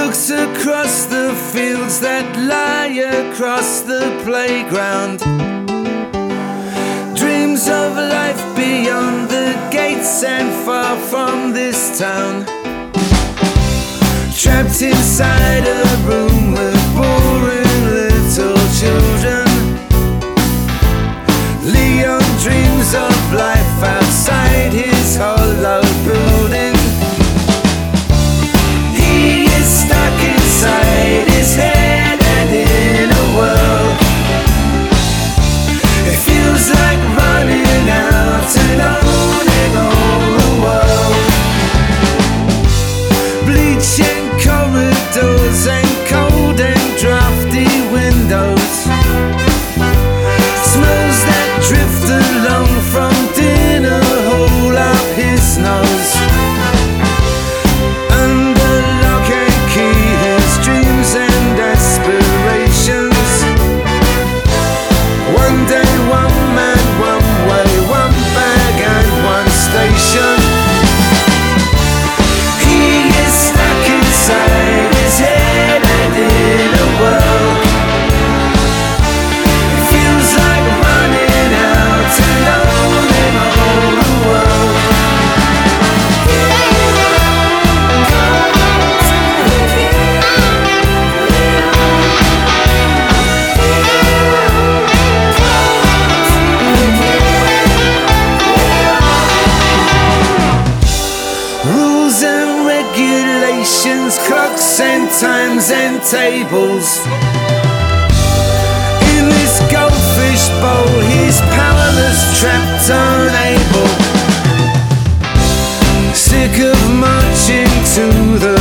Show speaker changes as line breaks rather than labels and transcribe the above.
looks across the fields that lie across the playground. Dreams of life beyond the gates and far from this town. Trapped inside a room with boring little children. Leon dreams of life outside his hollow building. He is stuck inside his head and in a world. It feels like running out and owning all the world. Bleaching corridors and cold and drafty windows. Smells that drift along from dinner hole up his nose. Under lock and key, his dreams and aspirations. One day, one man, one way, one bag and one station. He is stuck inside his head and in a world. It feels like running out and owning all the world. Rules and regulations, clocks and times and tables. In this goldfish bowl, he's powerless, trapped, unable. Sick of marching to the